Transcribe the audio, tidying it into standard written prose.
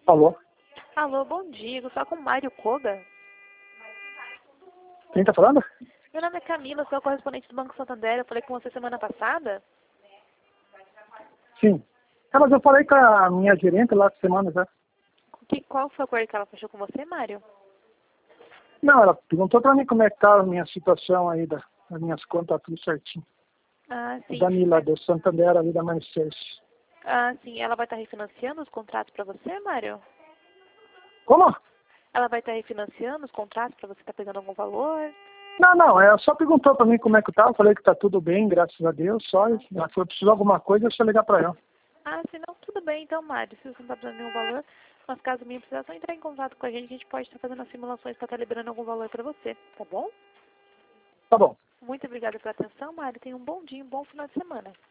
Alô? Alô, bom dia. Eu sou com o Mário Koga. Quem tá falando? Meu nome é Camila, sou a correspondente do Banco Santander. Eu falei com você semana passada. Sim. Mas eu falei com a minha gerente lá essa semana já. Qual foi o acordo que ela fechou com você, Mário? Não, ela perguntou pra mim como é que tá a minha situação aí, das minhas contas, tudo certinho. Ah, O sim. Danila, do Santander, ali da Manifest. Ah, sim. Ela vai estar refinanciando os contratos para você, Mário? Como? Ela vai estar refinanciando os contratos para você estar pegando algum valor? Não, ela só perguntou pra mim como é que tá. Eu falei que tá tudo bem, graças a Deus. Só ela falou, precisou de alguma coisa, é só ligar pra ela. Ah, se não, tudo bem então, Mário. Se você não está precisando de nenhum valor, mas caso minha precisar, é só entrar em contato com a gente pode estar fazendo as simulações para estar liberando algum valor para você, tá bom? Tá bom. Muito obrigada pela atenção, Mário. Tenha um bom dia, um bom final de semana.